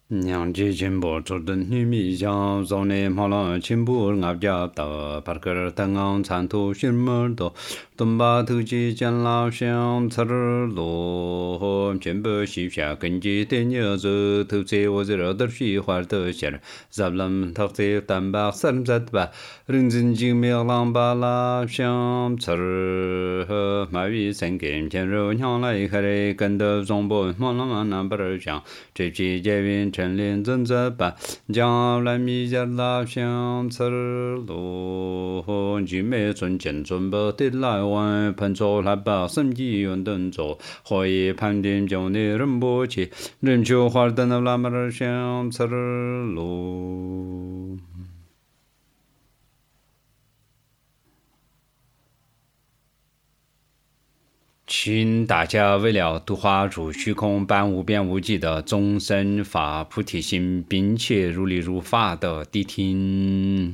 娘家亲不出的女米香，少年跑了亲不俺家的，把个灯昂残土寻么多，东巴头机见老乡，吃儿罗，全部西下跟着点牛子，头在我这儿的喜欢的些儿，咱们头在单把三十吧，认真精明浪把老乡，吃儿马尾三根天肉娘来开的，跟着中波忙了嘛那不儿讲，这期节云。陈林正在办，将来米家老乡吃路，聚美村前村不得来往，喷出来把生意用等着，可以盘点叫你人不起，人就花的那么儿乡吃路。请大家为了度化入虚空般无边无际的众生发菩提心，并且如理如法的谛听。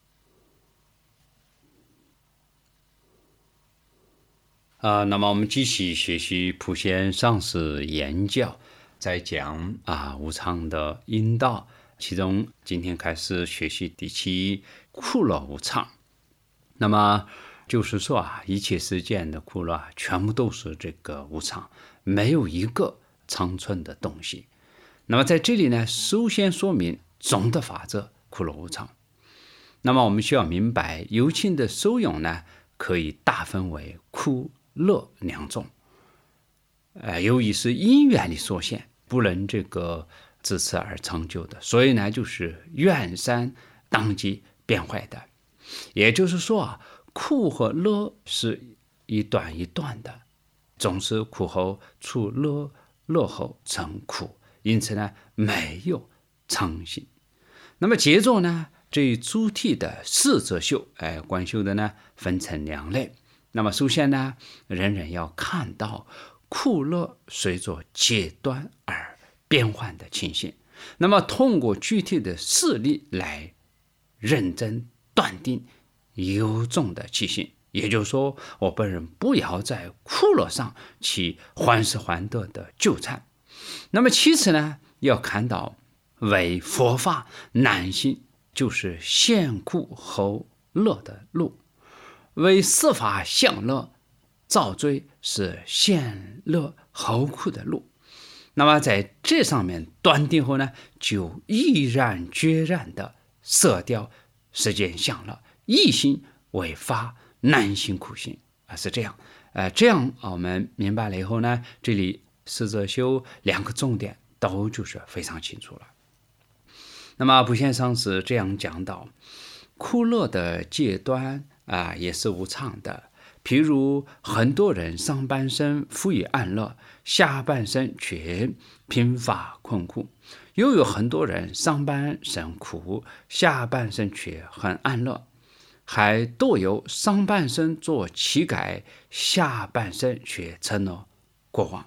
那么我们继续学习普贤上师言教，在讲无常的因道，其中今天开始学习第七苦乐无常。那么就是说一切世间的苦乐全部都是这个无常，没有一个长存的东西。那么在这里呢，首先说明总的法则苦乐无常。那么我们需要明白有情的受用呢，可以大分为苦乐两种。由于是因缘的所限，不能这个自此而成就的，所以呢就是缘善当即变坏的。也就是说苦和乐是一段一段的，总是苦后出乐，乐后成苦，因此呢没有常性。那么接着呢，这一主体的四则修观修的呢分成两类。那么首先呢，人人要看到苦乐随着阶段而变换的情形，那么通过具体的事例来认真断定有种的起性。也就是说，我本人不要在苦乐上去患失患得的纠缠。那么其次呢，要看到为佛法难行，就是先苦后乐的路；为四法向乐造罪，是先乐后苦的路。那么在这上面断定后呢，就毅然决然的舍掉世间享乐，一心为法，难行苦行是这样。这样我们明白了以后呢，这里四则修两个重点都就是非常清楚了。那么普贤上师这样讲到，苦乐的阶段也是无常的。譬如很多人上半生富裕安乐，下半生却贫乏困苦；又有很多人上半生苦，下半生却很安乐，还多有上半生做乞丐，下半生却成了国王。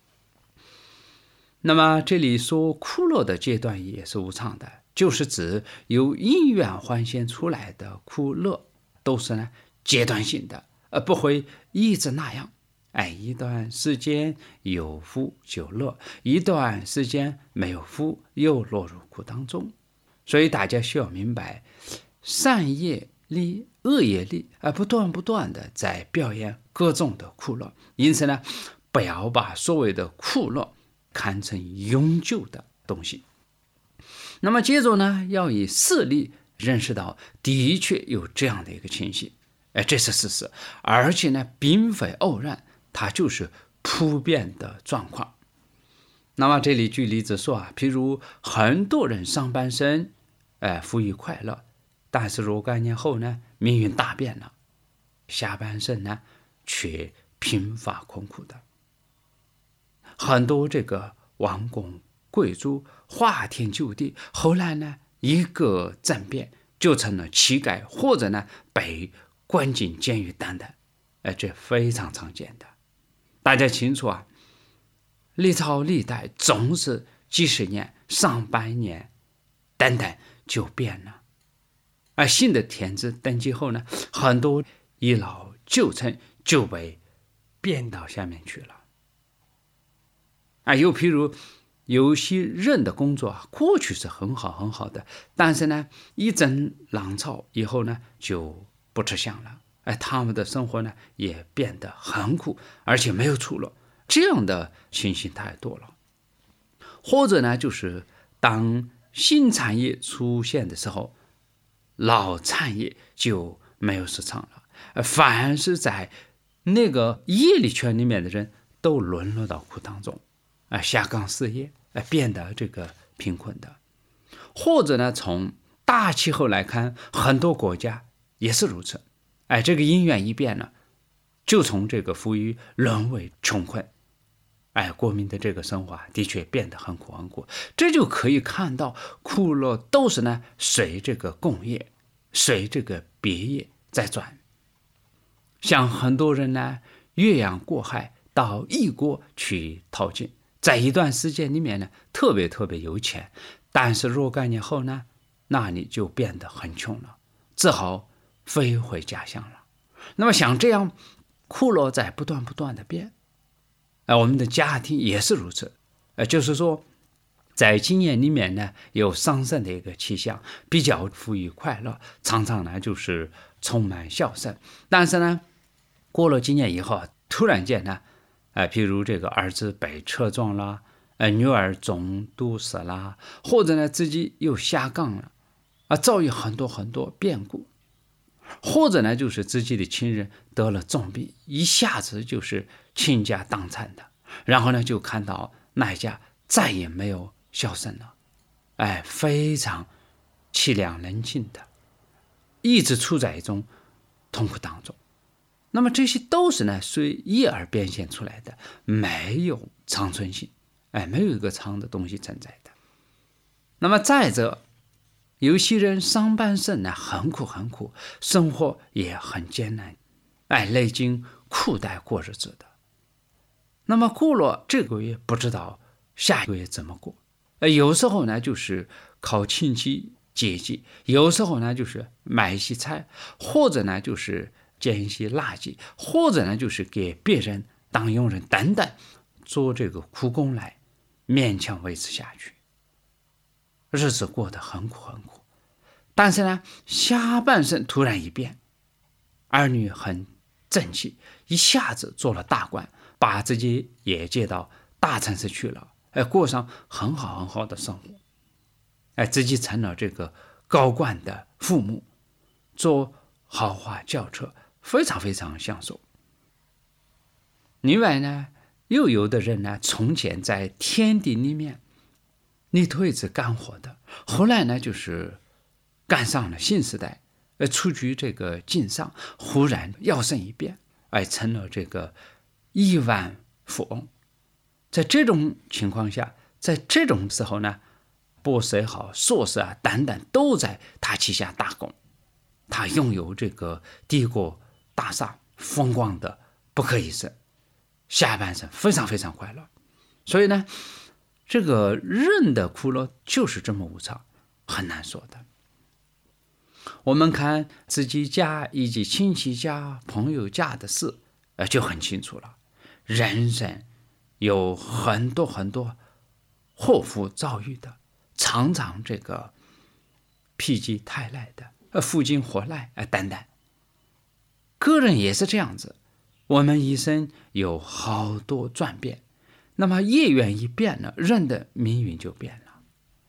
那么这里说苦乐的阶段也是无常的，就是指由因缘幻现出来的苦乐都是呢阶段性的，不会一直那样。一段时间有福就乐，一段时间没有福又落入苦当中。所以大家需要明白，善业力、恶业力不断的在表演各种的苦乐。因此呢，不要把所谓的苦乐看成永久的东西。那么接着呢，要以事例认识到的确有这样的一个情形，这是事实，而且呢并非偶然，它就是普遍的状况。那么这里举例子说譬如很多人上半生富裕快乐，但是若干年后呢，命运大变了，下半生呢却贫乏困苦的。很多这个王公贵族花天酒地，后来呢一个政变就成了乞丐，或者呢被关进监狱等等，这非常常见的。大家清楚历朝历代总是几十年、上百年等等就变了。而新的天子登基后呢，很多一老旧臣就被贬到下面去了。又譬如有些人的工作过去是很好很好的，但是呢，一阵浪潮以后呢，就不吃香了。他们的生活呢也变得很苦，而且没有出路。这样的情形太多了。或者呢，就是当新产业出现的时候，老产业就没有市场了，反而是在那个业力圈里面的人都沦落到苦当中，下岗失业，变得这个贫困的。或者呢，从大气候来看，很多国家也是如此。这个因缘一变呢，就从这个富裕沦为穷困。国民的这个生活的确变得很苦很苦。这就可以看到苦乐都是呢随这个共业，随这个别业在转。像很多人呢越洋过海到异国去淘金，在一段时间里面呢特别特别有钱，但是若干年后呢，那你就变得很穷了，只好飞回家乡了。那么像这样苦乐在不断的变。我们的家庭也是如此，就是说在今年里面呢有上升的一个气象，比较富裕快乐，常常呢就是充满笑声。但是呢过了今年以后，突然间呢譬如这个儿子被车撞了，女儿中毒死了，或者呢自己又下岗了，遭遇很多变故。或者呢就是自己的亲人得了重病，一下子就是倾家荡产的，然后呢就看到那一家再也没有笑声了，非常凄凉冷清的，一直处在一种痛苦当中。那么这些都是呢随业而变现出来的，没有长存性，没有一个长的东西存在的。那么再者，有些人上半生呢很苦，生活也很艰难，历经苦代过日子的。那么过了这个月不知道下一个月怎么过，有时候呢就是靠亲戚接济，有时候呢就是买一些菜，或者呢就是捡一些垃圾，或者呢就是给别人当佣人等等，做这个苦工来勉强维持下去。日子过得很苦。但是呢下半生突然一变，儿女很争气，一下子做了大官，把自己也接到大城市去了，过上很好的生活，自己成了这个高官的父母，坐豪华轿车，非常享受。另外呢，又有的人呢从前在天地里面泥头一直干活的，后来呢就是干上了新时代，出居这个经商，忽然摇身一变，成了这个亿万富翁。在这种情况下，在这种时候呢，博士也好，硕士等等都在他旗下打工，他拥有这个帝国大厦，风光的不可一世，下半生非常快乐。所以呢，这个人的苦乐就是这么无常，很难说的。我们看自己家以及亲戚家、朋友家的事，就很清楚了。人生有很多祸福遭遇的，常常这个否极泰来的，负荆火来等等。个人也是这样子，我们一生有好多转变，那么业缘一变了，人的命运就变了。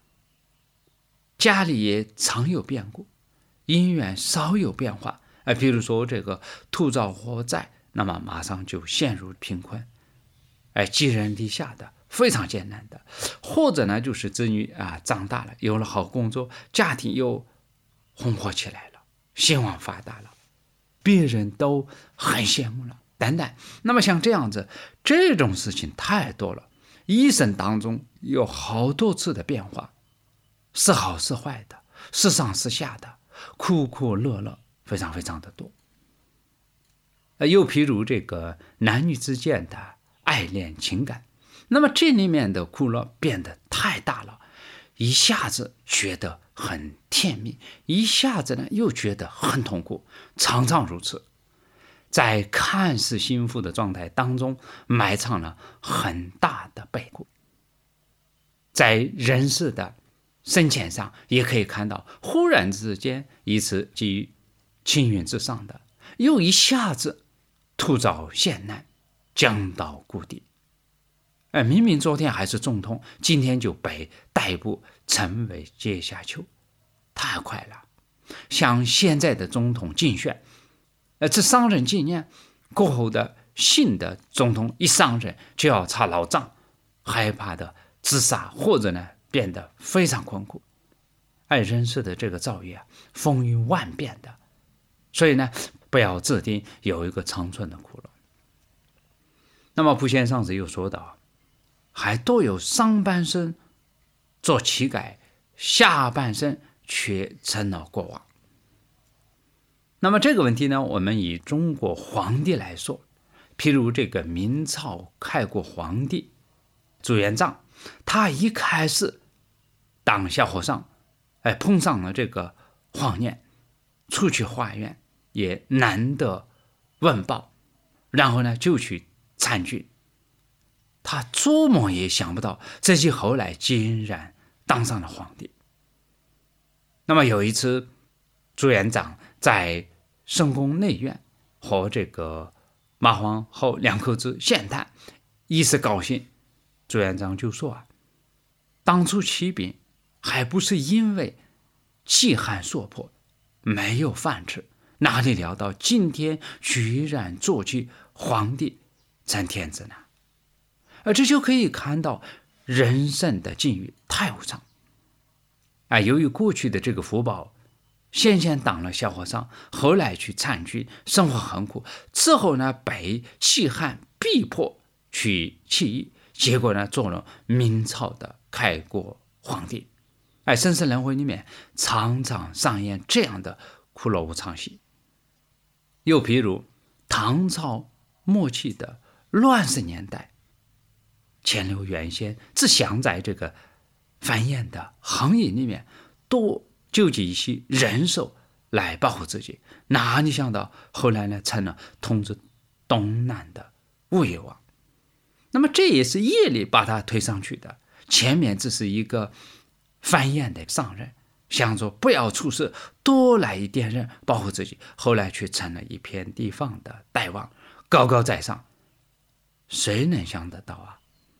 家里也常有变故，姻缘稍有变化，比如说这个土遭火灾，那么马上就陷入贫困，寄人篱下的，非常艰难的。或者呢就是子女长大了，有了好工作，家庭又红火起来了，兴旺发达了，别人都很羡慕了等等。那么像这样子，这种事情太多了，一生当中有好多次的变化，是好是坏的，是上是下的，苦苦乐乐，非常的多。又譬如这个男女之间的爱恋情感，那么这里面的苦乐变得太大了，一下子觉得很甜蜜，一下子呢又觉得很痛苦，常常如此，在看似幸福的状态当中埋藏了很大的悲苦。 在人世的深浅上也可以看到，忽然之间一次即青云之上的，又一下子突遭险难，降到谷底。明明昨天还是总统，今天就被逮捕成为阶下囚，太快了。像现在的总统竞选，这上任几年过后的新的总统一上任就要查老账，害怕的自杀或者呢变得非常困苦。人世的这个遭遇风云万变的，所以呢不要自定有一个长存的苦乐。那么普贤上师又说道，还多有上半身做乞丐，下半身却成了国王。那么这个问题呢，我们以中国皇帝来说，譬如这个明朝开国皇帝朱元璋，他一开始当小和尚，碰上了这个荒年，出去化缘也难得温饱，然后呢就去参军。他做梦也想不到自己后来竟然当上了皇帝。那么有一次朱元璋在深宫内院和这个马皇后两口子闲谈，一时高兴，朱元璋就说当初起兵还不是因为饥寒所迫没有饭吃，哪里料到今天居然做起皇帝成天子呢？而这就可以看到人生的境遇太无常。由于过去的这个福报，先当了小和尚，后来去参军，生活很苦，之后呢被饥寒逼迫去起义，结果呢做了明朝的开国皇帝。生死轮回里面常常上演这样的苦乐无常戏。又譬如唐朝末期的乱世年代，乾隆原先只想在这个繁衍的行业里面多救济一些人手来保护自己，哪里想到后来呢成了统治东南的物业王。那么这也是业力把他推上去的，前面只是一个繁衍的上人，想着不要出事，多来一点人保护自己，后来却成了一片地方的大王，高高在上，谁能想得到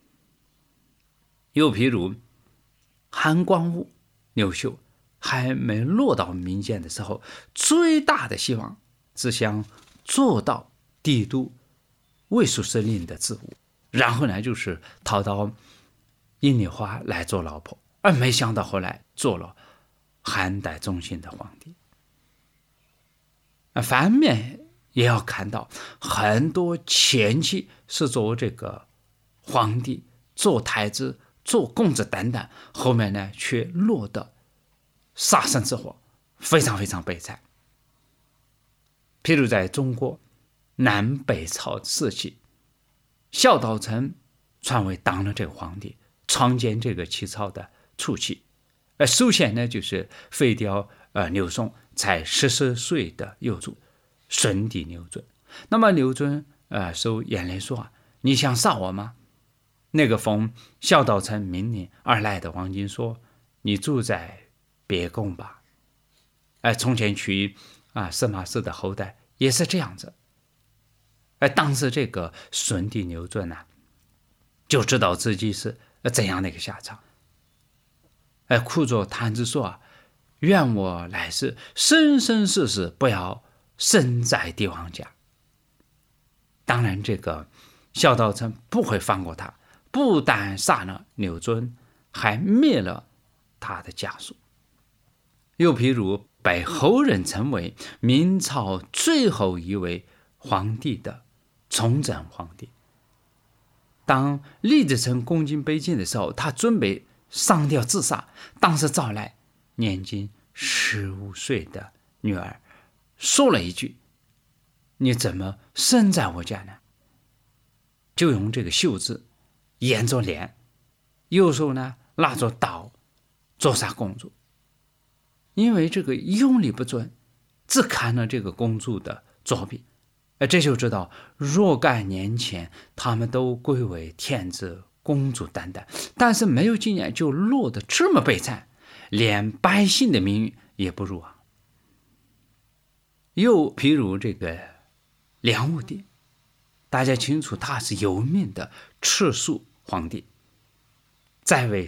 又譬如韩光武刘秀还没落到民间的时候，最大的希望只想做到帝都卫戍司令的职务，然后呢就是讨到阴丽花来做老婆，而没想到后来做了汉代中兴的皇帝。反面也要看到很多前期是做这个皇帝，做太子，做公子等等，后面呢却落得杀身之祸，非常非常悲惨。譬如在中国南北朝时期，萧道成传位当了这个皇帝，创建这个起草的初期。首先呢就是废掉刘宋才14岁的幼主顺帝刘尊。那么刘尊收眼泪说你想杀我吗？那个奉萧道成命令而来的王金说，你住在别宫吧。从前去司马氏的后代也是这样子。当时这个顺帝刘尊就知道自己是怎样的一个下场，哭着叹着说愿我来世生生世世不要生在帝王家。当然这个萧道成不会放过他，不但杀了刘尊，还灭了他的家属。又譬如被后人称为明朝最后一位皇帝的崇祯皇帝，当李自成攻进北京的时候，他准备上吊自杀，当时找来年仅15岁的女儿，说了一句，你怎么生在我家呢？就用这个袖子掩着脸，右手呢拿着刀捉杀公主。因为这个用力不准，只看了这个公主的作品，这就知道若干年前他们都归为天子公主等等，但是没有几年就落得这么悲惨，连百姓的命运也不如啊。又譬如这个梁武帝，大家清楚他是有名的赤素皇帝，在位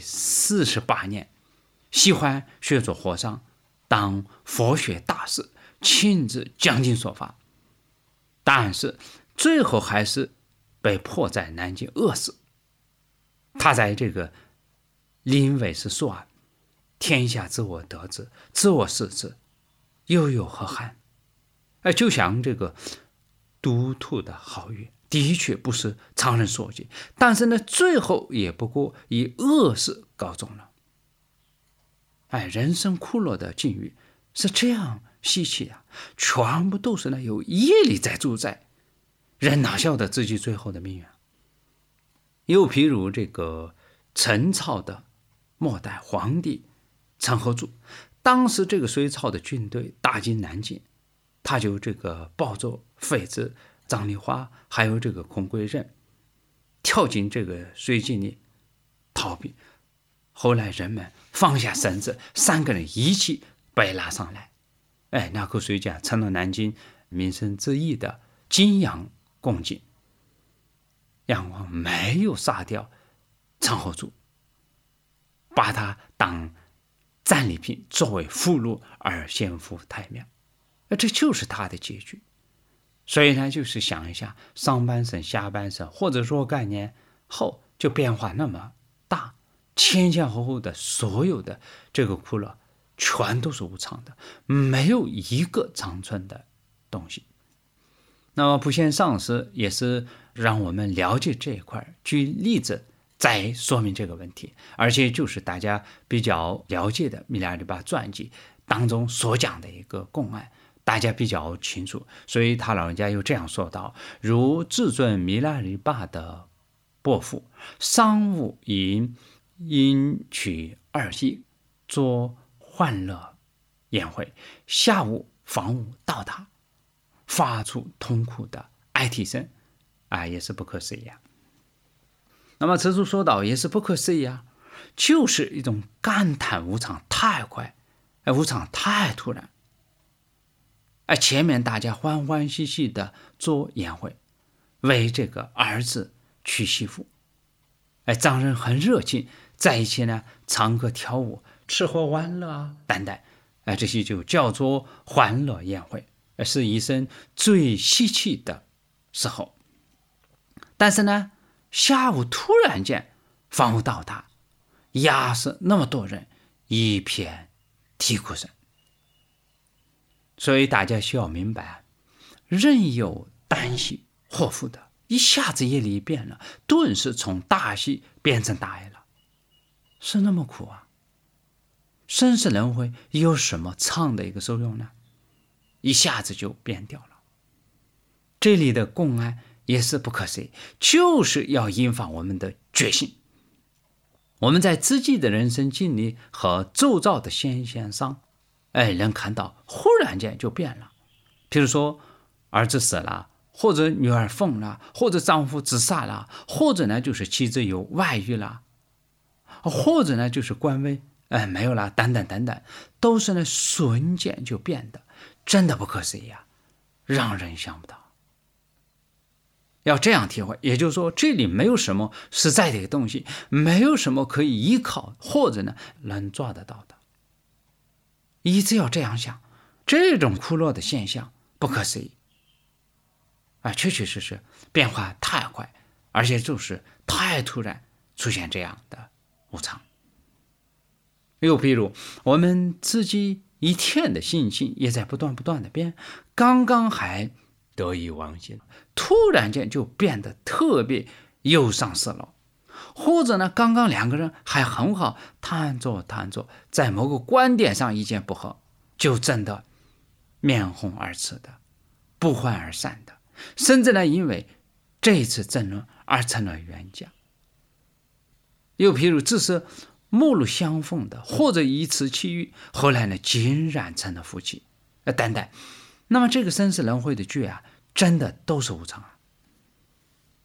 48年，喜欢学做和尚，当佛学大师，亲自讲经说法，但是最后还是被迫在南京饿死。他在这个临危时说啊，天下自我得之，自我失之，又有何憾？就像这个都督的豪语，的确不是常人所及，但是呢，最后也不过以恶事告终了。人生苦乐的境遇是这样稀奇啊，全部都是呢有业力在主宰，人哪晓得自己最后的命运啊？又譬如这个陈朝的末代皇帝陈后主，当时这个隋朝的军队打进南京，他就这个抱着妃子张丽花还有这个孔贵人跳进这个水井里逃避，后来人们放下绳子，3个人一起被拉上来，那口水井成了南京民生之义的金阳贡井。杨王没有杀掉陈后主，把他当战利品作为俘虏而献赴太庙，这就是他的结局。所以呢，就是想一下上半生下半生或者若干年后就变化那么大，前前后后的所有的这个苦乐全都是无常的，没有一个长存的东西。那么普贤上师也是让我们了解这一块，举例子再说明这个问题，而且就是大家比较了解的弥勒日巴传记当中所讲的一个公案，大家比较清楚，所以他老人家又这样说道：如至尊弥勒日巴的伯父，上午因取2亿做欢乐宴会，下午房屋倒塌，发出痛苦的哀啼声，也是不可思议啊。那么此处说到也是不可思议啊，就是一种感叹无常太快，无常太突然。前面大家欢欢喜喜的做宴会，为这个儿子娶媳妇，丈人很热情，在一起呢唱歌跳舞，吃喝玩乐啊等等，这些就叫做欢乐宴会，是一生最稀奇的时候。但是呢，下午突然间房屋倒塌，压死那么多人，一片啼哭声。所以大家需要明白，人有旦夕祸福的，一下子业力变了，顿时从大喜变成大哀了，是那么苦啊。生死轮回有什么长的一个受用呢？一下子就变掉了。这里的公案也是不可思议，就是要引发我们的觉醒。我们在自己的人生经历和周遭的现象上，能看到忽然间就变了。比如说儿子死了，或者女儿疯了，或者丈夫自杀了，或者呢就是妻子有外遇了，或者呢就是官位没有了，等等等等，都是呢瞬间就变的，真的不可思议啊，让人想不到。要这样体会，也就是说这里没有什么实在的东西，没有什么可以依靠或者呢能抓得到的。一直要这样想，这种苦乐的现象不可思议，确确实实变化太快，而且就是太突然出现这样的无常。又譬如我们自己一天的心情也在不断的变，刚刚还得意忘形，突然间就变得特别忧伤失落，或者呢刚刚2个人还很好，谈着在某个观点上意见不合，就真的面红耳赤的，不欢而散的，甚至呢因为这一次争论而成了冤家。又譬如只是陌路相逢的，或者一次奇遇，后来呢竟然成了夫妻等等。那么这个生死轮回的剧真的都是无常啊。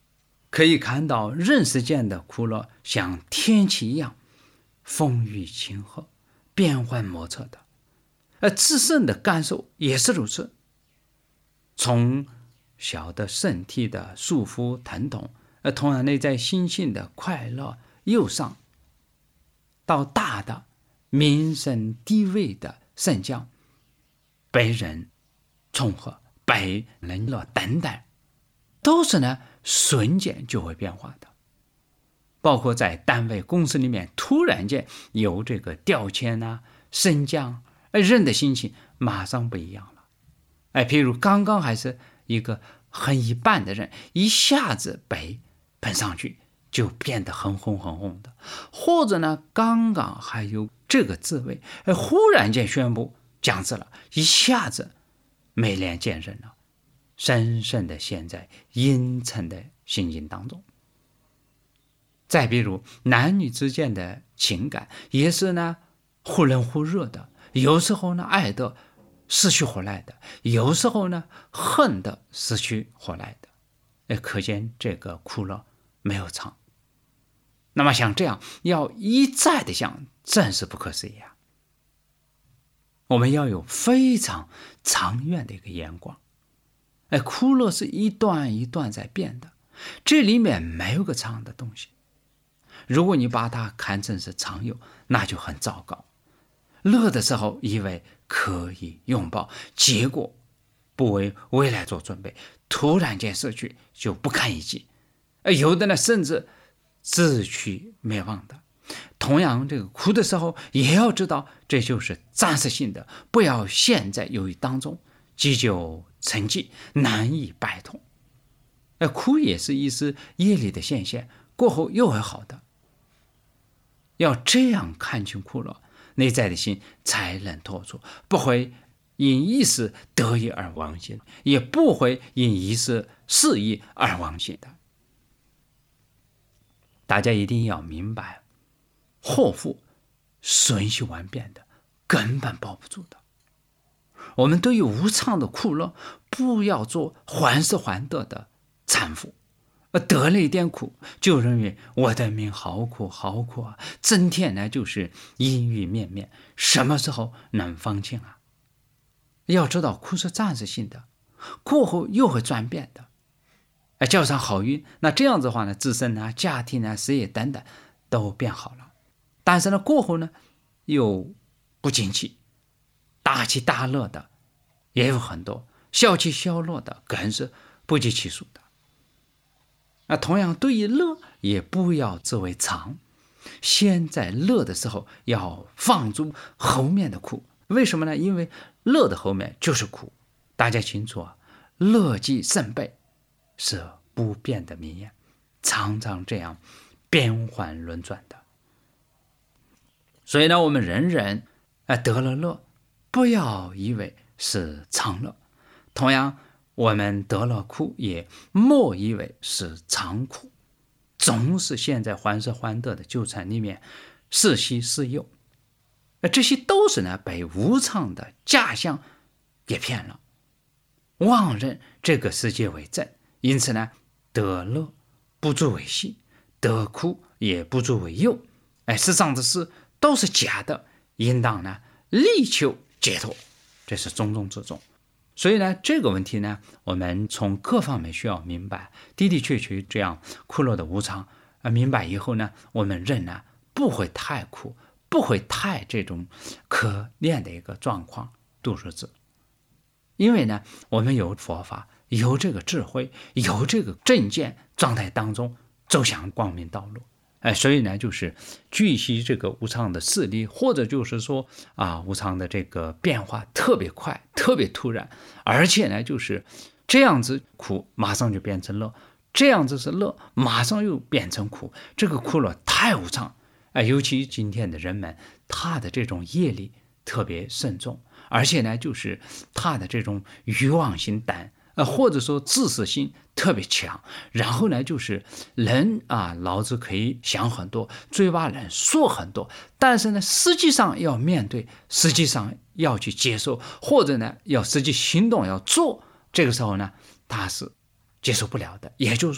可以看到人世间的苦乐像天气一样风雨晴和，变幻莫测的，而自身的感受也是如此。从小的身体的束缚疼痛，同样内在心性的快乐忧伤，到大的名声地位的升降，被人宠和，被人乐等等，都是呢瞬间就会变化的。包括在单位公司里面突然间有这个调迁啊升降，人的心情马上不一样了。譬如刚刚还是一个很一般的人，一下子被捧上去就变得很红很红的，或者呢刚刚还有这个滋味，忽然间宣布降职了，一下子没脸见人了，深深的陷在阴沉的心境当中。再比如男女之间的情感也是呢忽冷忽热的，有时候呢爱的失去活来的，有时候呢恨的失去活来的，可见这个苦乐没有常。那么像这样要一再的想，真是不可思议啊！我们要有非常长远的一个眼光。苦乐是一段一段在变的，这里面没有个常的东西。如果你把它看成是常有，那就很糟糕。乐的时候以为可以拥抱，结果不为未来做准备，突然间失去就不堪一击，有的呢甚至自取灭亡的。同样这个苦的时候也要知道这就是暂时性的，不要陷在忧郁当中，积久成疾，难以摆脱。苦也是一时业力的现象，过后又会好的。要这样看清苦乐，内在的心才能脱出，不会因一时得意而忘形，也不会因一时失意而忘形的。大家一定要明白，祸福瞬息万变的，根本保不住的。我们对于无常的苦乐，不要做患失患得的搀扶，得了一点苦就认为我的命好苦好苦啊，整天呢就是阴郁面面，什么时候能放晴啊？要知道苦是暂时性的，过后又会转变的。叫上好运，那这样子的话呢，自身啊、家庭啊、事业等等都变好了。但是呢，过后呢又不景气，大起大落的也有很多，小起小落的更是不计其数的。同样对于乐也不要自为常，现在乐的时候要放逐后面的苦。为什么呢？因为乐的后面就是苦。大家清楚啊，乐极生悲是不变的名言，常常这样变幻轮转的。所以呢，我们人人得了乐，不要以为是常乐，同样我们得了苦，也莫以为是常苦，总是陷在患失患得的纠缠里面，是喜是忧，这些都是呢被无常的假象给骗了，妄认这个世界为真。因此呢，得乐不足为喜，得苦也不足为忧。世上的事都是假的，应当呢力求解脱，这是重中之重。所以呢，这个问题呢，我们从各方面需要明白，的的确确这样苦乐的无常，明白以后呢，我们人呢不会太苦，不会太这种可怜的一个状况度日子。因为呢，我们有佛法，有这个智慧，有这个正见状态当中走向光明道路。所以呢，就是据悉这个无常的势力，或者就是说无常的这个变化特别快，特别突然，而且呢，就是这样子苦马上就变成乐，这样子是乐马上又变成苦，这个苦乐太无常。尤其今天的人们，他的这种业力特别慎重，而且呢，就是他的这种欲望心胆，或者说自私心特别强，然后呢，就是人脑子可以想很多，嘴巴能说很多，但是呢，实际上要面对，实际上要去接受，或者呢，要实际行动要做，这个时候呢，他是接受不了的。也就是说，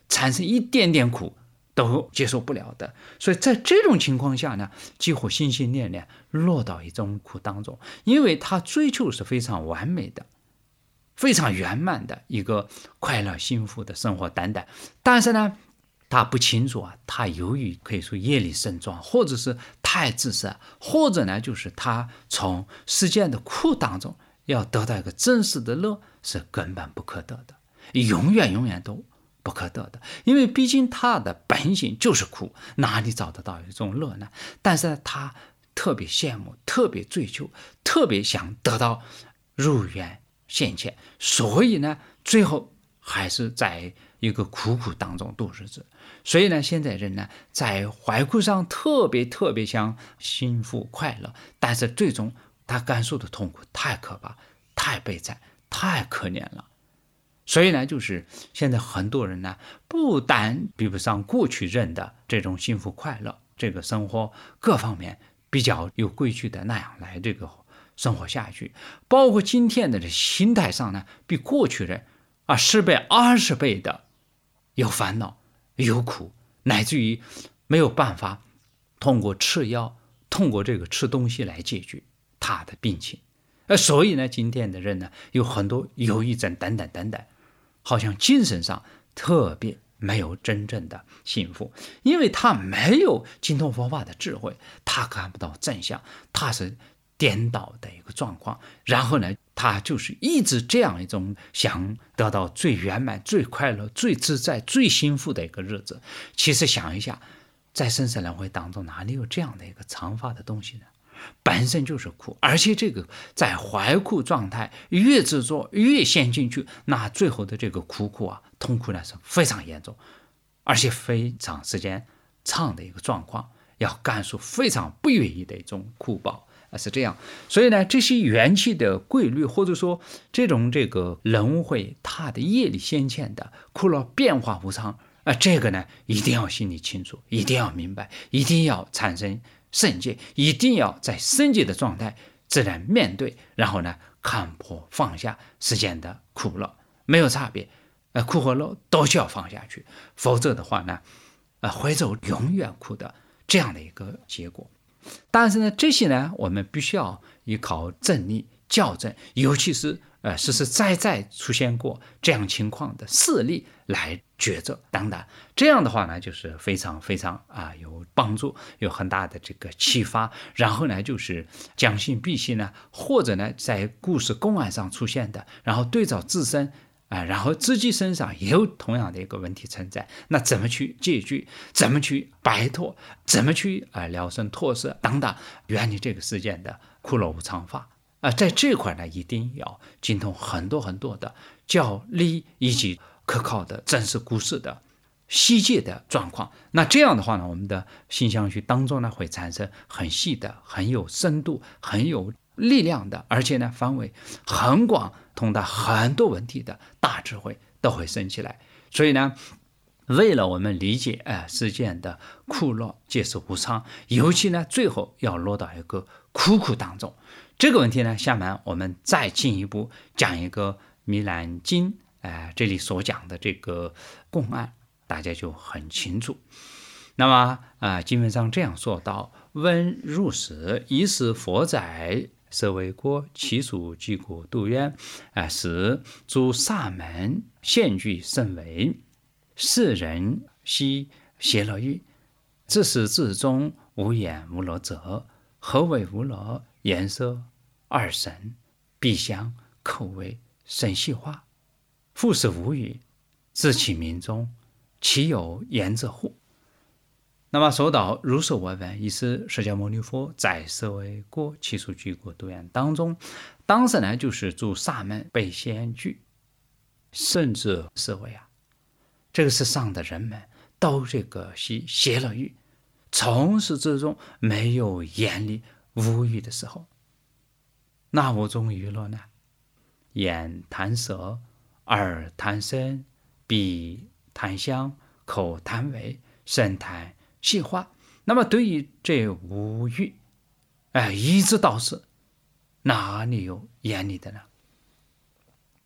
产生一点点苦都接受不了的。所以在这种情况下呢，几乎心心念念落到一种苦当中，因为他追求是非常完美的、非常圆满的一个快乐幸福的生活等等，但是呢他不清楚他由于可以说业力深重，或者是太自私，或者呢就是他从世间的苦当中要得到一个真实的乐是根本不可得的，永远都不可得的。因为毕竟他的本性就是苦，哪里找得到一种乐呢？但是他特别羡慕，特别追求，特别想得到入园现前，所以呢最后还是在一个苦当中度日子。所以呢现在人呢在怀苦上特别想幸福快乐，但是最终他感受的痛苦太可怕、太悲惨、太可怜了。所以呢就是现在很多人呢不但比不上过去人的这种幸福快乐，这个生活各方面比较有规矩的那样来这个生活下去，包括今天的心态上呢比过去人10倍20倍的有烦恼有苦，乃至于没有办法通过吃药，通过这个吃东西来解决他的病情。所以呢今天的人呢有很多忧郁症等等，好像精神上特别没有真正的幸福，因为他没有精通佛法的智慧，他看不到真相，他是颠倒的一个状况。然后呢他就是一直这样一种想得到最圆满、最快乐、最自在、最幸福的一个日子。其实想一下，在生死轮回当中哪里有这样的一个长法的东西呢？本身就是苦，而且这个在怀苦状态越执着越陷进去，那最后的这个苦痛苦呢是非常严重，而且非常时间长的一个状况，要感受非常不愿意的一种苦报是这样。所以呢这些元气的规律，或者说这个轮回它的业力先前的苦乐变化无常这个呢一定要心里清楚，一定要明白，一定要产生圣戒，一定要在圣戒的状态自然面对，然后呢看破放下世间的苦乐没有差别，苦和乐都需要放下去，否则的话呢会走永远苦的这样的一个结果。但是呢这些呢我们必须要依靠正理校正，尤其是实实在在出现过这样情况的事例来抉择等等，这样的话呢就是非常有帮助，有很大的这个启发。然后呢就是将心比心呢，或者呢在故事公案上出现的，然后对照自身然后自己身上也有同样的一个问题存在，那怎么去解决，怎么去摆脱，怎么去了生脱死等等，远离这个世间的苦乐无常法在这块呢一定要精通很多的教理以及可靠的真实故事的细节的状况。那这样的话呢，我们的心相续当中呢会产生很细的、很有深度、很有力量的，而且呢范围很广，通达很多问题的大智慧都会生起来。所以呢为了我们理解世间的苦乐皆是无常，尤其呢最后要落到一个苦当中，这个问题呢下面我们再进一步讲一个弥兰经这里所讲的这个公案，大家就很清楚。那么经文上这样说道：闻入室，疑是佛在，舍卫国，其属即国度渊使诸萨门现具甚为，世人悉邪乐欲，自始至终无眼无乐者。何为无乐？颜色、二神、鼻香、口味、身细化，复是无语，自其民中，其有言者乎？那么说到如是我闻，意思释迦牟尼佛在舍卫国其属具国度渊当中，当时呢就是诸萨门被限具，甚至是为这个世上的人们都这个是邪乐欲，从始至终没有眼力无欲的时候，那五种娱乐呢？眼贪色，耳贪声，鼻贪香，口贪味，身贪细化。那么对于这五欲一直到死，哪里有眼力的呢？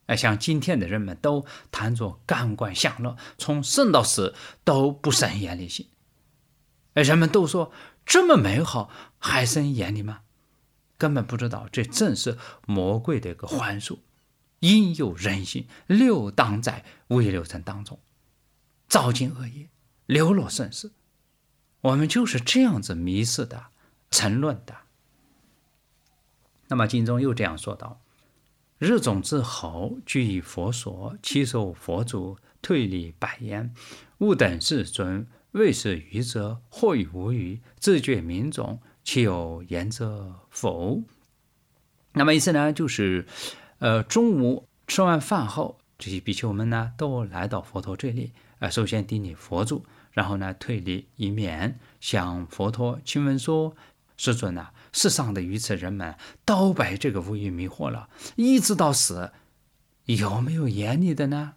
像今天的人们都谈着感官享乐，从生到死都不生眼力性。人们都说这么美好还生眼力吗？根本不知道这正是魔鬼的一个幻术，引诱人心流荡在微流层当中，造尽恶业，流落生死。我们就是这样子迷失的，沉沦的。那么经中又这样说道：日中之后，居于佛所，其受佛祖，退离百言。吾等世尊，为是愚者，或与无语，自觉民众，其有言者否？那么意思呢，就是中午吃完饭后，这些比丘们呢都来到佛陀这里，首先顶礼佛祖，然后呢退离一面，向佛陀请问说：世尊啊，世上的愚痴人们都被这个无语迷惑了，一直到死，有没有眼力的呢？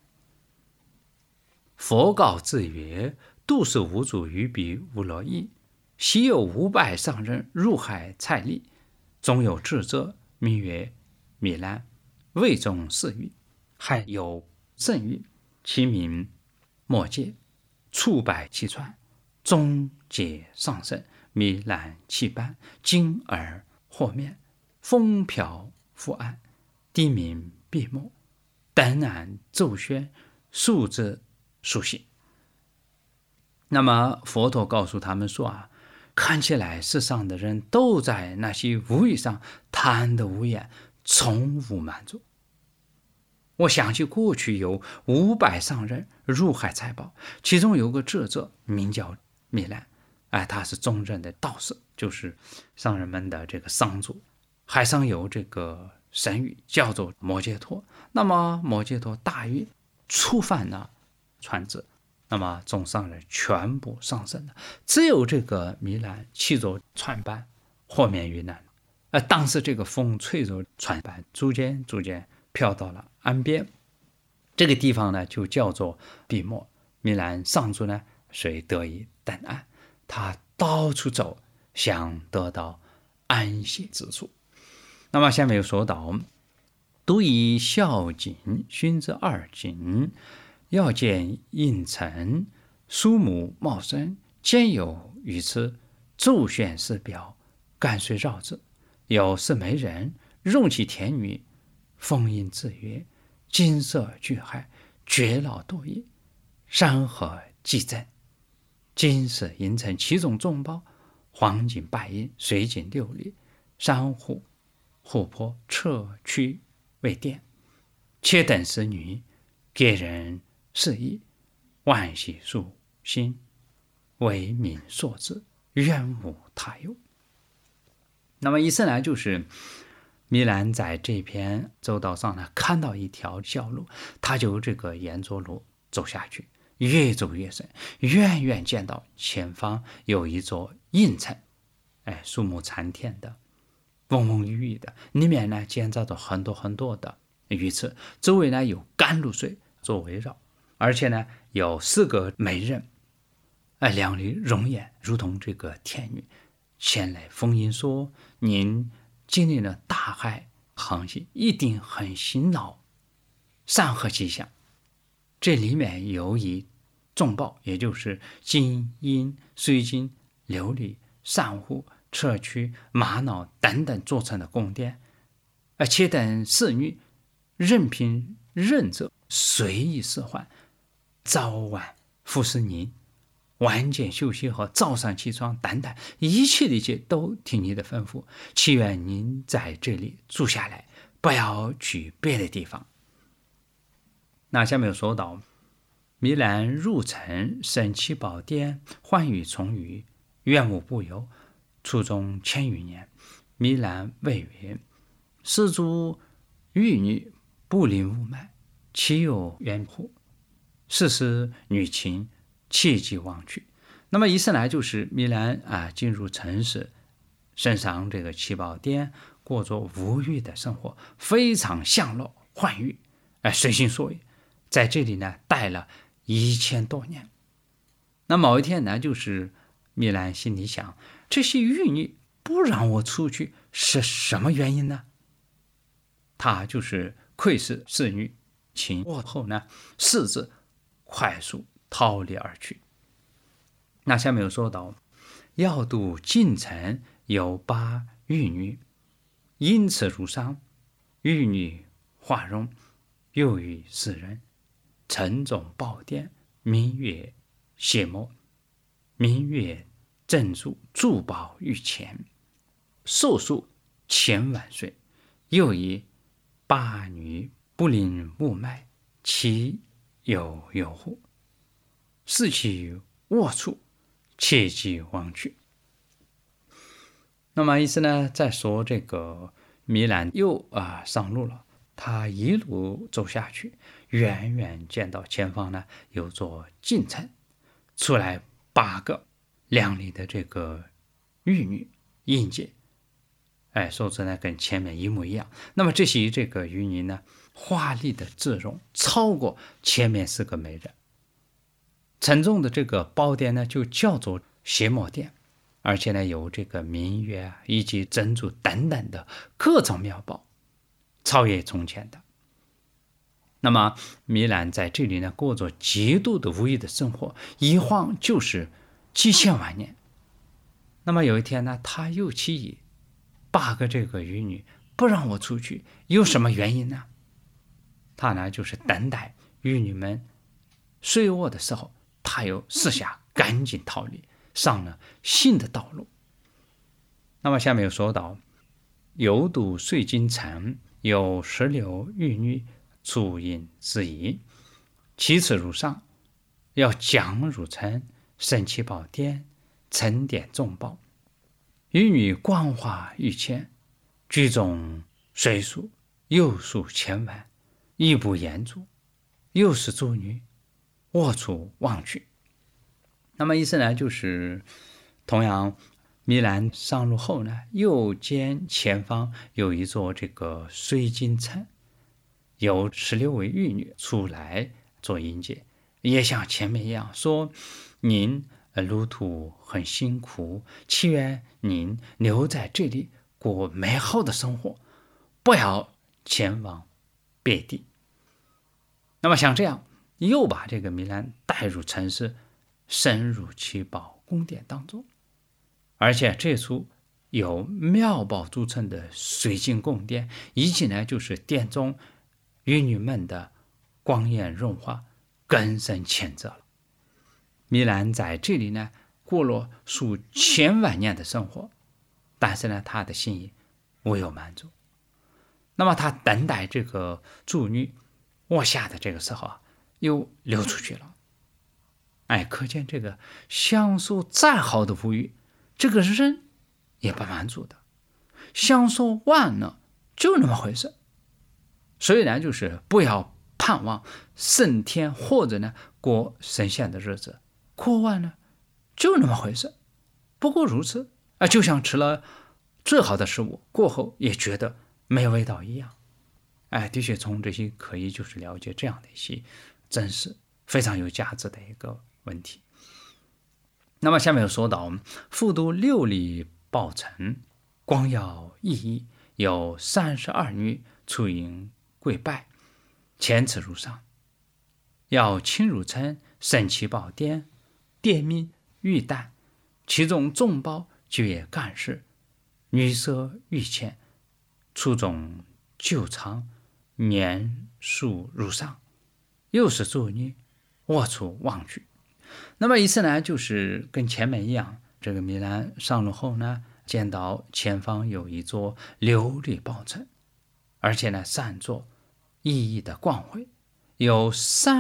佛告自曰：度世无主于彼无乐意，昔有500上人入海采利，中有智者名曰弥兰，位中4喻，还有圣喻，其名末界，触百其川，中解上圣，弥兰其般，金耳或面，风飘覆岸，地名闭没，灯然奏宣，数字苏醒。那么佛陀告诉他们说看起来世上的人都在那些无语上贪得无厌，从无满足。我想起过去有500上人入海采宝，其中有个智者名叫弥兰，他是中任的道士，就是上人们的这个桑主。海上有这个神语叫做摩羯陀，那么摩羯陀大运触犯了船只，那么众上人全部上升了，只有这个弥兰骑着船帆豁免于难。当时这个风吹着船帆逐渐飘到了岸边，这个地方呢就叫做闭没。弥兰上主呢遂得以登岸，他到处走，想得到安歇之处。那么下面又说到：独以孝景熏之2景，要见应成，苏母茂生，兼有鱼翅，昼旋四表，干遂绕之。有4媒人，用其田女，风音自曰：金色巨海，绝老多矣，山河既增。金是银成其中众宝，黄金白银，水井6里，珊瑚湖泊，砗磲为殿。且等使女，给人示意，万喜数心，为民所知，愿无他有。那么意思呢，就是弥兰在这篇走道上呢，看到一条小路，他就这个沿着路走下去，越走越深，远远见到前方有一座印城，树木参天的，蓊蓊郁郁的，里面呢建造着很多的鱼池，周围呢有甘露水做围绕，而且呢有4个美人，两丽容颜，如同这个天女，前来封印说：您经历了大海航行，一定很辛劳，善何吉祥？这里面有以众宝，也就是金银、水晶、琉璃、珊瑚、砗磲、玛瑙等等做成的宫殿，且等侍女任凭任者，随意使唤，早晚服侍您，晚间休息后早上起床等等，一切都听你的吩咐，祈愿您在这里住下来，不要去别的地方。那下面有说到：弥兰入城，升其宝殿，欢愉从语，愿无不有，初中1000余年。弥兰谓曰：施诸玉女，不临物脉，岂有缘乎？是时女情，切忌忘去。那么意思呢，就是弥兰进入城市，升上这个七宝殿，过着无欲的生活，非常享乐欢愉，随心所欲，在这里呢待了1000多年。那某一天呢，就是弥兰心里想，这些玉女不让我出去是什么原因呢？他就是窥视侍女擒获后呢，四子快速逃离而去。那下面有说到，要度晋城有8玉女，因此如上，玉女化容，又与4人，城中宝殿，名曰谢末，名曰珍珠珠宝玉钱，寿数1000万岁。又以8女不临雾霾，其有有乎？视其龌龊，切忌忘去。那么意思呢，再说这个糜兰又上路了，他一路走下去，远远见到前方呢有座晋城，出来8个靓丽的这个玉女迎接。说着呢跟前面一模一样。那么这些这个玉女呢，华丽的姿容超过前面4个美人。城中的这个宝殿呢就叫做谢末殿，而且呢有这个明月以及珍珠等等的各种妙宝，超越从前的。那么糜兰在这里呢过着极度的无意的生活，一晃就是几千万年。那么有一天呢，他又起疑，8个这个玉女不让我出去，有什么原因呢？他呢就是等待玉女们睡卧的时候，他又四下赶紧逃离，上了新的道路。那么下面有说到，游渡水晶城，有16玉女出迎之仪，其次如上，要将入城，升起宝殿，沉淀重宝，玉女光华玉千，居中岁数又数1000万，亦不言足，又是诸女龌龊忘去。那么意思呢，就是同样糜兰上路后呢，又见前方有一座这个水晶城，有16位玉女出来做迎接，也像前面一样说，您路途很辛苦，祈愿您留在这里过美好的生活，不要前往别地。那么像这样又把这个糜兰带入城市，深入七宝宫殿当中，而且这处有妙宝组成的水晶宫殿，以及呢就是殿中玉女们的光艳荣华，更深谴责了。糜兰在这里呢过了数千万年的生活，但是呢他的心意未有满足。那么他等待这个祝女卧下的这个时候又流出去了。可见这个享受再好的物欲，这个人也不满足的，享受完了就那么回事。所以呢就是不要盼望升天，或者呢过神仙的日子，过完了就那么回事，不过如此就像吃了最好的食物过后也觉得没味道一样。的确从这些可以就是了解这样的一些真实非常有价值的一个问题。那么下面有说到，复都6里宝城，光耀熠熠，有32女出迎跪拜，前次如上，要亲入城，升起宝殿，殿名玉旦，其中重宝绝干事，女色玉浅，初中旧长，年数如上，又是诸女龌龊忘去。那么意思呢就是跟前面一样，这个糜兰上路后呢，见到前方有一座琉璃宝城，而且呢散作熠熠的光辉，有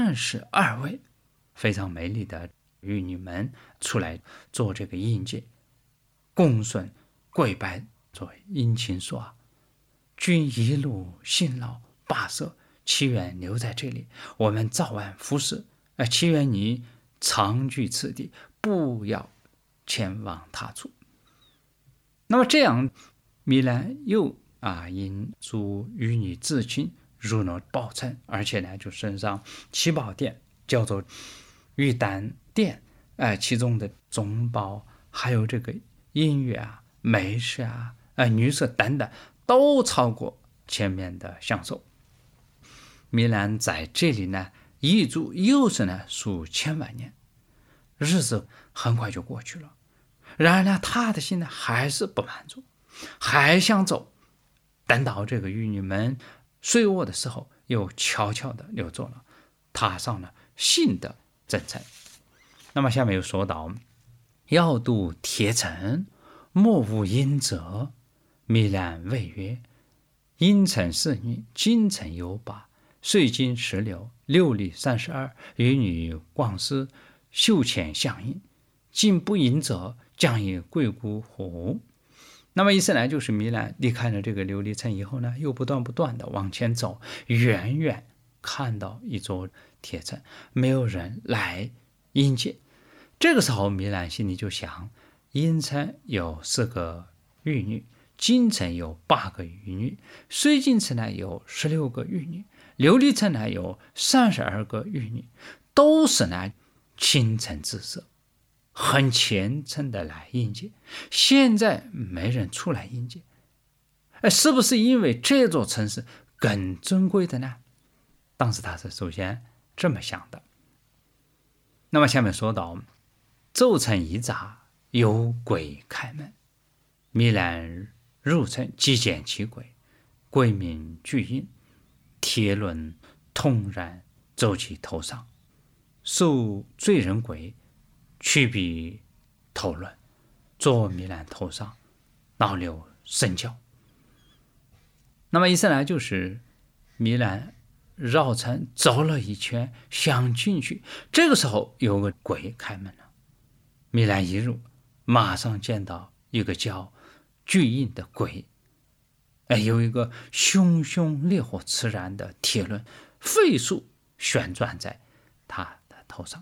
32位非常美丽的玉女们出来做这个迎接，恭顺跪拜，作为殷勤说，君一路辛劳跋涉，祈愿留在这里，我们早晚服侍，祈愿你长居此地，不要前往他处。那么这样糜兰又引诸玉女至亲入了宝城，而且呢就升上七宝殿，叫做玉旦殿，其中的宗宝还有这个音乐美食女色等等都超过前面的享受。 糜烂在这里呢一住又是呢数千万年，日子很快就过去了。然而呢，他的心呢还是不满足，还想走。等到这个玉女们睡卧的时候，又悄悄地溜走了，踏上了新的征程。那么下面又说到：要渡铁城，莫无因者。糜烂谓曰：阴城4女，金城有8，岁经10流，6里32，与女逛思，袖前相应。今不饮者，将以贵姑乎？那么意思呢，就是糜烂离开了这个琉璃城以后呢，又不断的往前走，远远看到一座铁城，没有人来迎接。这个时候糜烂心里就想，阴城有4个玉女，金城有8个玉女，水晶城呢有16个玉女，琉璃城呢有32个玉女，都是呢倾城姿色，很虔诚的来迎接。现在没人出来迎接，是不是因为这座城市更尊贵的呢？当时他是首先这么想的。那么下面说到：昼城一乍，有鬼开门，糜烂入城，即见其鬼，鬼名巨印，铁轮通然走其头上，受罪人鬼，取彼头轮，坐糜烂头上，脑流神教。那么意思呢，就是糜烂绕城走了一圈，想进去，这个时候有个鬼开门了。糜烂一入，马上见到一个叫巨印的鬼，有一个熊熊烈火炽然的铁轮飞速旋转在他的头上。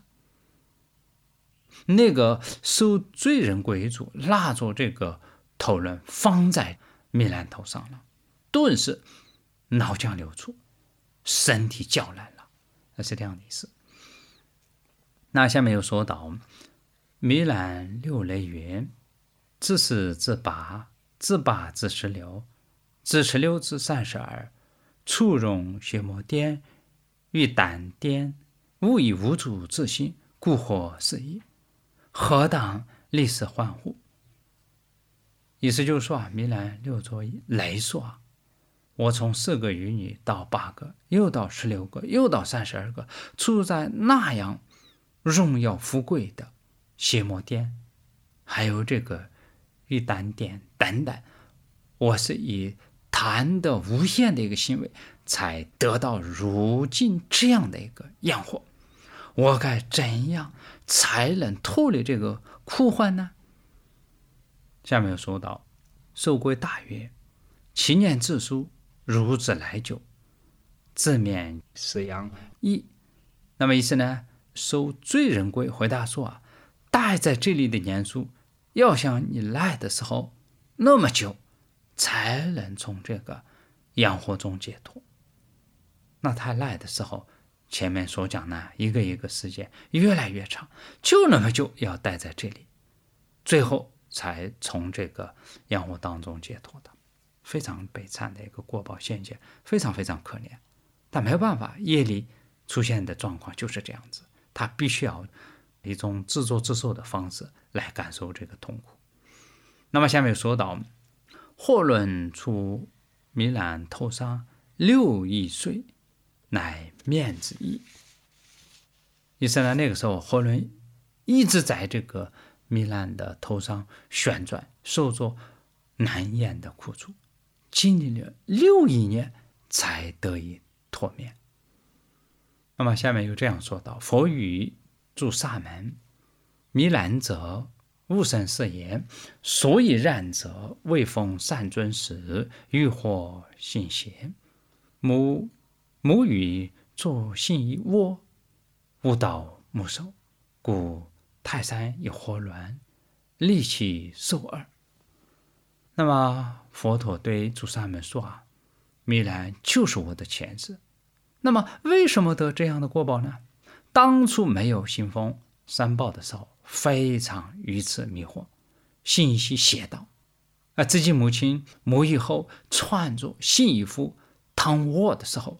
那个受罪人鬼主拉着这个头轮放在糜烂头上了，顿时脑浆流出，身体叫烂了，是这样的意思。那下面又说到：糜烂六雷曰：自4至8，自8至16，自16至32，触容邪魔颠，欲胆颠，勿以无主自心，故或是矣。何当立时欢乎？意思就是说糜烂六座雷说我从4个玉女到8个，又到16个，又到32个，处在那样荣耀富贵的邪魔殿，还有这个玉丹殿等等，我是以贪得无厌的一个行为，才得到如今这样的一个养活。我该怎样才能脱离这个苦患呢？下面又说到：受归大曰：其念自书，如之来久，自免死阳一。那么意思呢，受罪人归回答说待在这里的年数，要像你来的时候那么久，才能从这个养活中解脱。那他来的时候，前面所讲呢，一个一个时间越来越长，就那么久要待在这里，最后才从这个养活当中解脱的。非常悲惨的一个过报现象，非常非常可怜。但没有办法，业力出现的状况就是这样子，他必须要一种自作自受的方式来感受这个痛苦。那么下面说到：祸轮出糜烂头上6亿岁，乃面之意。意思呢，那个时候祸轮一直在这个糜烂的头上旋转，受着难言的苦楚，经历了6亿年才得以脱免。那么下面又这样说到：佛语住萨门，糜烂者无生是言，所以然者，未逢善尊时，欲获信邪。母语作信一窝，无道木首，故泰山以火卵，利其受耳。那么佛陀对主萨们说糜烂就是我的前世。那么为什么得这样的过报呢？当初没有信奉三宝的时候，非常愚痴迷惑，信息邪道，而自己母亲母以后穿着信一副躺卧的时候，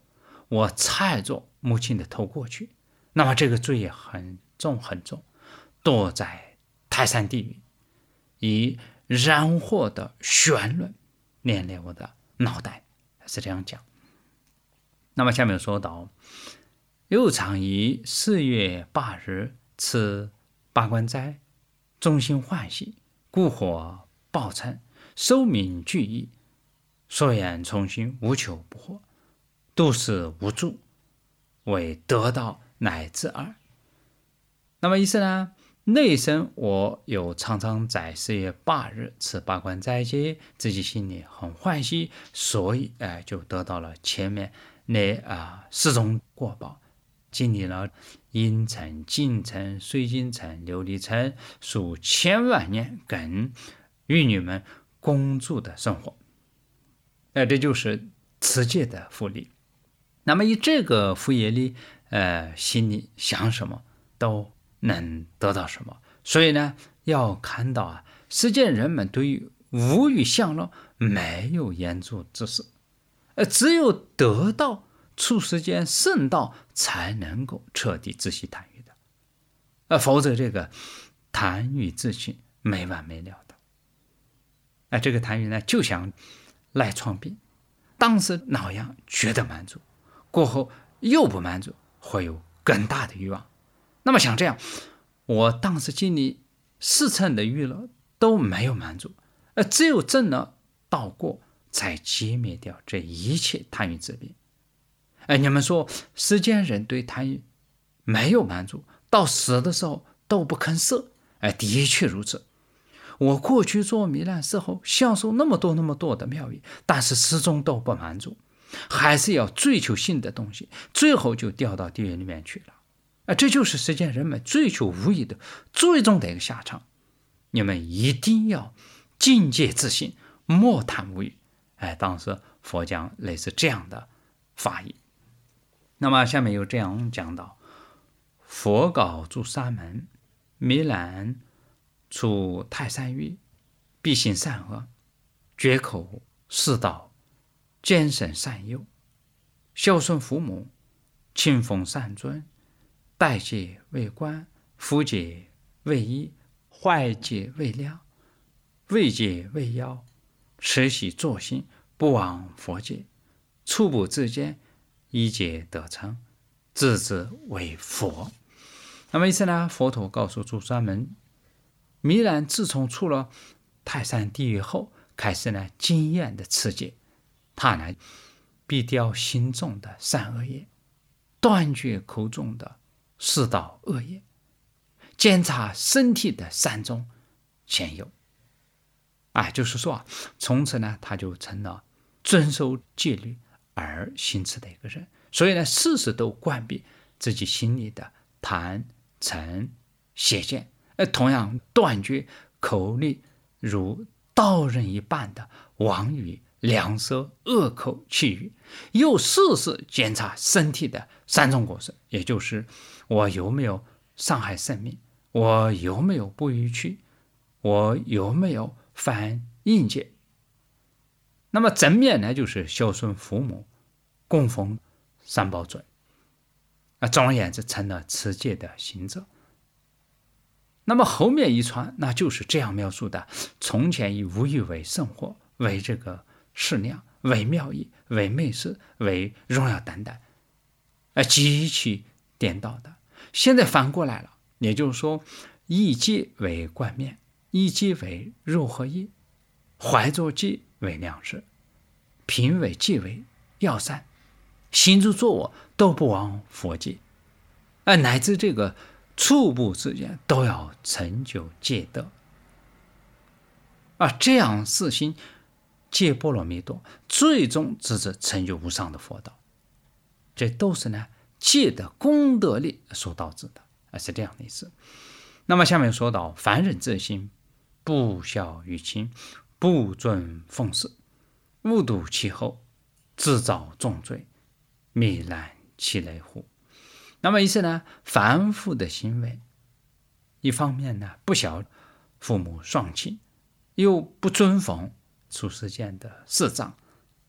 我踩着母亲的头过去，那么这个罪也很重很重，堕在泰山地狱，以燃火的旋轮连累我的脑袋，是这样讲。那么下面说到，又常于4月8日吃八关斋，众心欢喜，故火报称，寿命具义，所言从心，无求不惑，度世无助，为得道乃至耳。那么意思呢，内生我有常常在4月8日吃八关斋戒，自己心里很欢喜，所以就得到了前面那4种果报，经历了阴沉、金沉、水晶沉、琉璃沉数千万年跟玉女们共住的生活，这就是持戒的福利。那么以这个福业力，心里想什么都能得到什么。所以呢，要看到世间人们对于物欲享乐没有眼足之识，只有得到出世间圣道，才能够彻底止息贪欲的，否则这个贪欲之心没完没了的。这个贪欲呢，就像赖床病，当时挠痒觉得满足，过后又不满足，会有更大的欲望。那么像这样，我当时经历4层的娱乐都没有满足，只有证了道果，才歼灭掉这一切贪欲之病。你们说世间人对贪欲没有满足，到死的时候都不肯舍，的确如此。我过去做糜烂时候，享受那么多的妙语，但是始终都不满足，还是要追求新的东西，最后就掉到地狱里面去了。这就是世间人们追求无益的最终的一个下场。你们一定要境界自信，莫贪无欲。当时佛讲类似这样的法义。那么下面又这样讲到，佛告诸沙门，糜烂处泰山狱，必行善恶，绝口是道，坚守善诱，孝顺父母，亲奉善尊，待戒为官，夫戒为义，坏戒为良，畏戒为要，持喜作心，不忘佛戒，处不自见，一戒得成，自知为佛。那么意思呢，佛陀告诉诸沙门，糜烂自从出了泰山地狱后，开始呢经验的持戒，他呢必掉心中的善恶业，断绝口中的世道恶业，检查身体的3种前有。就是说从此呢他就成了遵守戒律而行持的一个人。所以呢，事事都关闭自己心里的贪嗔邪见，同样断绝口里如刀刃一般的妄语、两舌、恶口、绮语，又事事检查身体的3种过失，也就是我有没有伤害生命，我有没有不逾矩，我有没有犯淫戒。那么正面呢，就是孝顺父母，供奉3宝尊，总而言之成了持戒的行者。那么后面一串，那就是这样描述的：从前以无欲为生活，为这个适量，为妙意，为美事，为荣耀等等，极其颠倒的。现在反过来了，也就是说，以戒为冠冕，以戒为柔和衣，怀着戒为粮食，品为戒为药膳，行住坐卧都不忘佛戒，乃至这个处部之间都要成就戒德。这样四心戒波罗蜜多，最终直至成就无上的佛道。这都是呢戒的功德力所导致的，是这样的意思。那么下面说到，凡人之心，不孝于亲，不尊奉事，误睹其后，自造重罪，糜烂其类乎。那么意思呢，凡夫的行为，一方面呢不孝父母双亲，又不尊奉出世间的师长，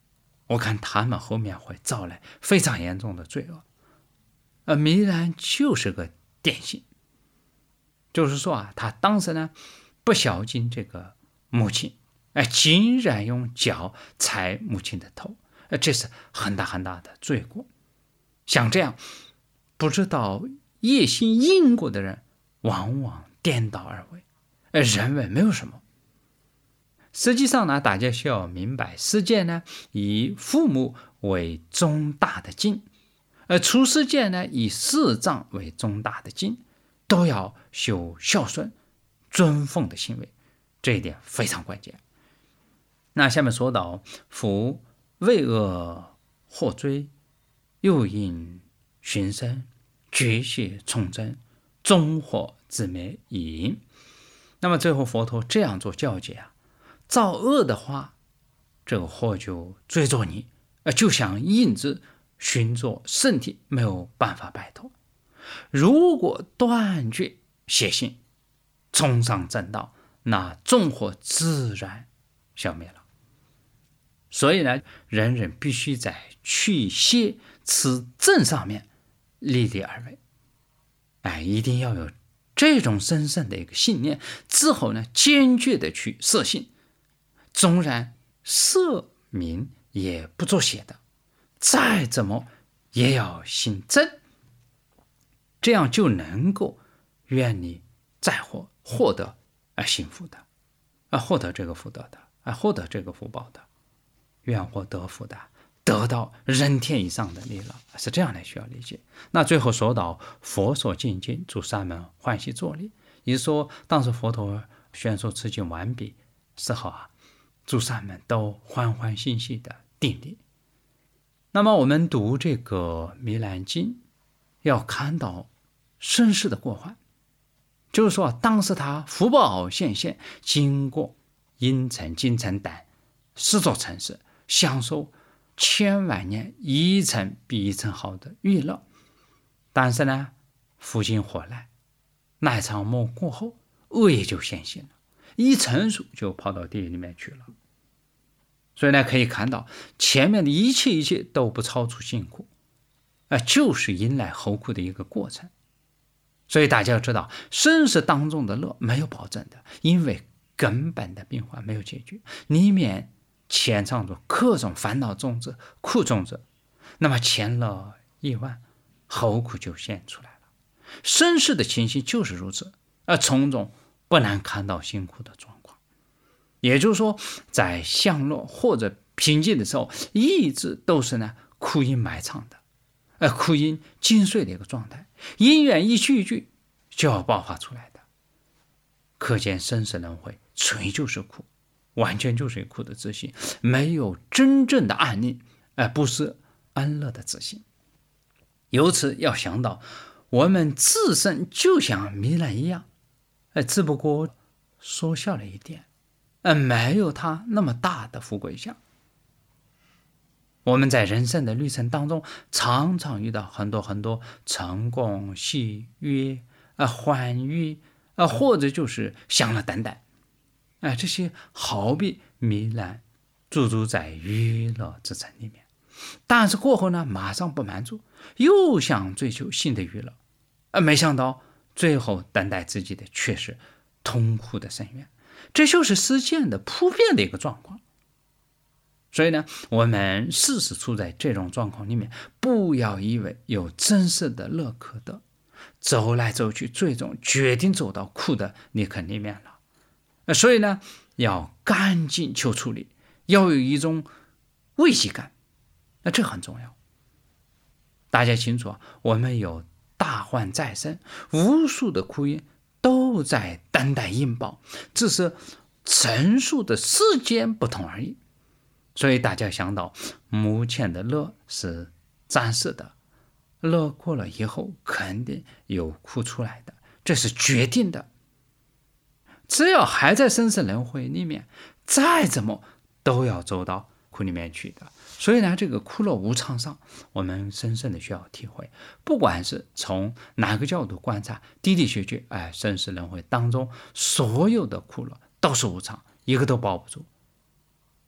我看他们后面会招来非常严重的罪恶。而糜兰就是个典型，就是说啊，他当时呢不孝敬这个母亲，竟然用脚踩母亲的头，这是很大很大的罪过。像这样不知道业心因果的人，往往颠倒而为，认为没有什么。实际上呢，大家需要明白，世界呢以父母为中大的经，而出世界呢以四藏为中大的经，都要修孝顺尊奉的行为，这一点非常关键。那下面说到，夫为恶获追，又因寻生，绝血从真，终祸自灭已因。那么最后佛陀这样做教解啊，造恶的话，这个祸就追着你，就像印子寻着身体，没有办法摆脱。如果断绝邪性，冲上正道，那众祸自然消灭了。所以呢，人人必须在去邪持正上面立地而为，一定要有这种深深的一个信念，之后呢，坚决的去摄性，纵然色名也不做邪的，再怎么也要行正，这样就能够远离灾祸，获得幸福的，获得这个福德的，获得这个福报的，愿获得福的，得到人天以上的利乐，是这样来需要理解。那最后说到佛所进经，诸善们欢喜作礼，也就是说当时佛陀宣说此经完毕时候啊，诸善们都欢欢喜喜的顶礼。那么我们读这个弥兰经，要看到身世的过患，就是说当时他福报显现，经过阴沉、金沉、胆4座城市，享受千万年一层比一层好的娱乐。但是呢，福尽祸来，那场梦过后，恶业就显现了，一成熟就跑到地狱里面去了。所以呢，可以看到前面的一切都不超出辛苦，就是迎来后苦的一个过程。所以大家要知道，生死当中的乐没有保证的，因为根本的病患没有解决，里面潜藏着各种烦恼种子、苦种子，那么前乐一万，后苦就现出来了。生死的情形就是如此，从中不难看到辛苦的状况。也就是说，在享乐或者平静的时候，一直都是呢苦因埋藏的，苦因精髓的一个状态，因缘一句一句就要爆发出来的。可见生死轮回纯就是苦，完全就是苦的自信，没有真正的安宁，不是安乐的自信。由此要想到，我们自身就像弥勒一样，只不过缩小了一点，没有他那么大的富贵相。我们在人生的旅程当中，常常遇到很多成功、喜悦、欢愉，或者就是享乐等等，这些好比糜烂驻足在娱乐之城里面，但是过后呢，马上不满足，又想追求新的娱乐，没想到最后等待自己的却是痛苦的深渊。这就是世间的普遍的一个状况。所以呢，我们事事处在这种状况里面，不要以为有真实的乐可得，走来走去，最终决定走到苦的泥坑里面了。所以呢，要赶紧求处理，要有一种危机感，这很重要。大家清楚，我们有大患在身，无数的苦因都在等待应报，只是陈述的时间不同而已。所以大家想到，目前的乐是暂时的，乐过了以后肯定有苦出来的，这是决定的。只要还在生死轮回里面，再怎么都要走到苦里面去的。所以呢，这个苦乐无常上，我们深深的需要体会。不管是从哪个角度观察，的的确确，生死轮回当中所有的苦乐都是无常，一个都包不住。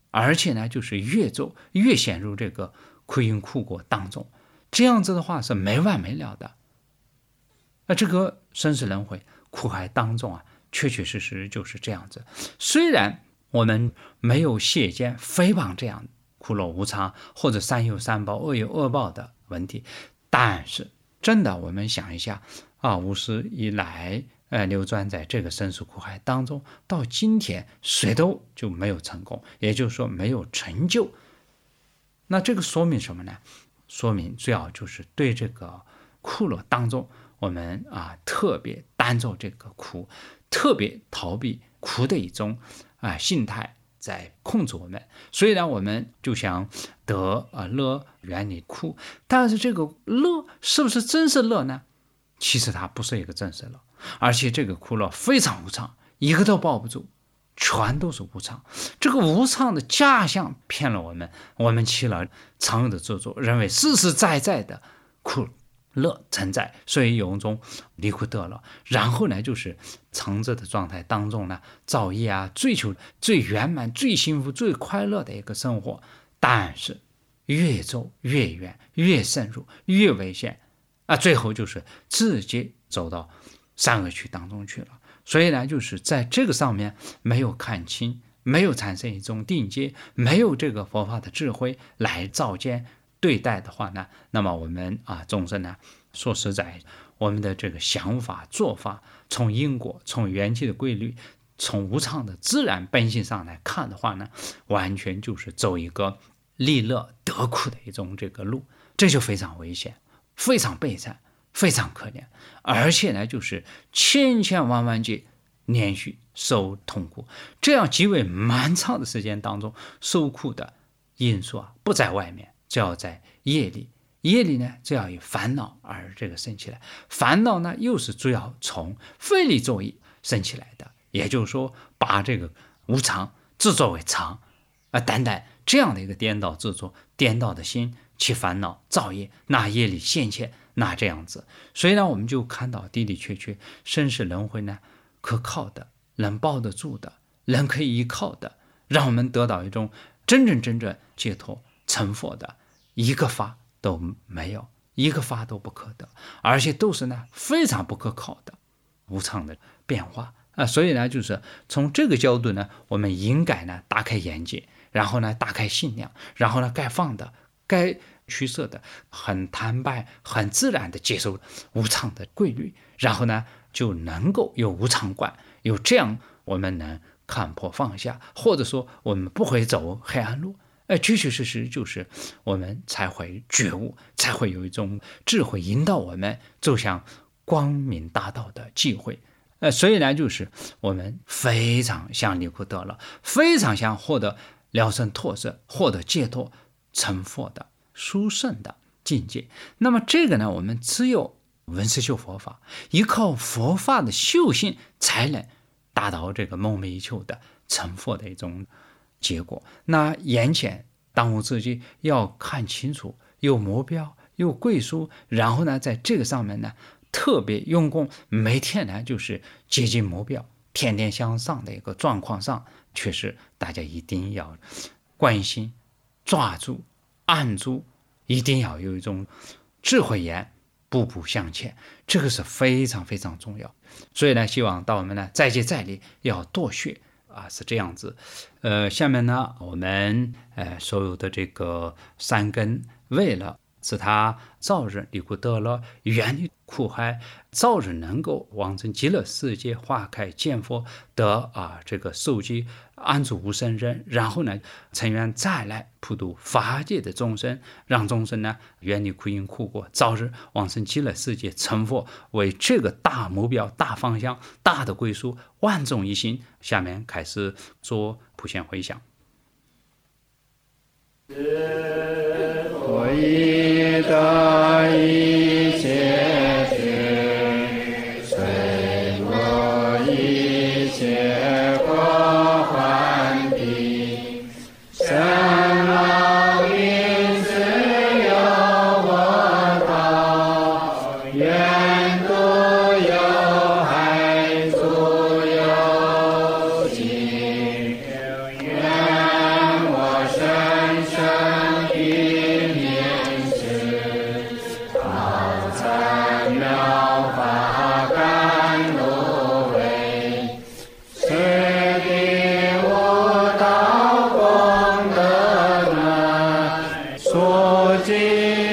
而且呢就是越走越陷入这个苦因苦果当中，这样子的话是没完没了的。这个生死轮回苦海当中啊，确确实实就是这样子。虽然我们没有邪见诽谤这样苦乐无常或者善有善报恶有恶报的问题，但是真的我们想一下无始以来流转在这个生死苦海当中，到今天谁都就没有成功，也就是说没有成就。那这个说明什么呢？说明主要就是对这个苦乐当中，我们特别担着这个苦，特别逃避苦的一种心态在控制我们。虽然我们就想得乐远离苦，但是这个乐是不是真是乐呢？其实它不是一个真实乐，而且这个苦乐非常无常，一个都抱不住，全都是无常。这个无常的假象骗了我们，我们起了常有的执着，认为实实在在的苦乐存在，所以有一种离苦得乐。然后呢就是常着的状态当中呢，造业追求最圆满最幸福最快乐的一个生活，但是越走越远，越深入越危险最后就是直接走到善恶趣当中去了。所以呢就是在这个上面没有看清，没有产生一种定界，没有这个佛法的智慧来照见对待的话呢，那么我们众生呢，说实在，我们的这个想法做法，从因果从缘起的规律，从无常的自然本性上来看的话呢，完全就是走一个利乐得苦的一种这个路，这就非常危险，非常悲惨，非常可怜。而且呢就是千千万万劫连续受痛苦，这样极为漫长的时间当中受苦的因素不在外面，就要在业力。业力呢就要以烦恼而这个生起来，烦恼呢又是主要从非力作意生起来的，也就是说把这个无常制作为常单单这样的一个颠倒制作，颠倒的心起烦恼造业，那业力现前，那这样子。所以呢我们就看到的的确确生死轮回呢，可靠的，能抱得住的，人可以依靠的，让我们得到一种真正解脱成佛的，一个法都没有，一个法都不可得，而且都是呢非常不可靠的无常的变化所以呢就是从这个角度呢，我们应该呢打开眼界，然后呢打开心量，然后呢该放的该取舍的很坦白很自然的接受无常的规律，然后呢就能够有无常观，有这样我们能看破放下，或者说我们不会走黑暗路确确实实就是我们才会觉悟，才会有一种智慧引导我们走向光明大道的机会所以呢就是我们非常想离苦得乐，非常想获得了生脱生，获得解脱成佛的殊胜的境界。那么这个呢我们只有闻思修佛法，依靠佛法的修行才能达到这个梦寐以求的成佛的一种结果。那眼前当务之急要看清楚，有目标有归属，然后呢在这个上面呢特别用功，每天呢就是接近目标，天天向上的一个状况上，确实大家一定要关心抓住按住，一定要有一种智慧眼，步步向前，这个是非常非常重要。所以呢希望到我们呢再接再厉，要多学是这样子。下面呢我们所有的这个三根，为了使他早日离苦得乐，远离苦海，早日能够往生极乐世界，花开见佛，得这个受记安住无生忍，然后呢成愿再来普度法界的众生，让众生呢远离苦因苦果，早日往生极乐世界成佛，为这个大目标大方向大的归属万众一心。下面开始做普贤回向。 我已得一切智，随我一切过患地，生老病死有我道，愿度有害诸有情，愿尽。